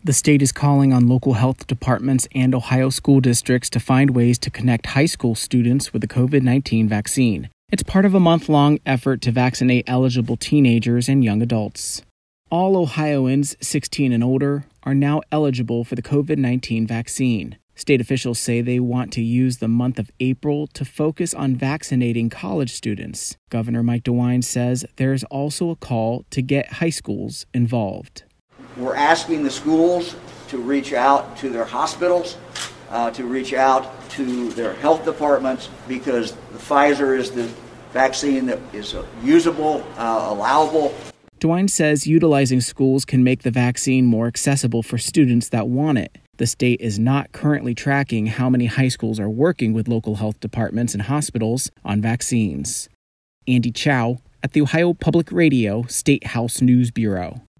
The state is calling on local health departments and Ohio school districts to find ways to connect high school students with the COVID-19 vaccine. It's part of a month-long effort to vaccinate eligible teenagers and young adults. All Ohioans 16 and older are now eligible for the COVID-19 vaccine. State officials say they want to use the month of April to focus on vaccinating college students. Governor Mike DeWine says there is also a call to get high schools involved. We're asking the schools to reach out to their hospitals, to reach out to their health departments, because the Pfizer is the vaccine that is usable, allowable. DeWine says utilizing schools can make the vaccine more accessible for students that want it. The state is not currently tracking how many high schools are working with local health departments and hospitals on vaccines. Andy Chow at the Ohio Public Radio State House News Bureau.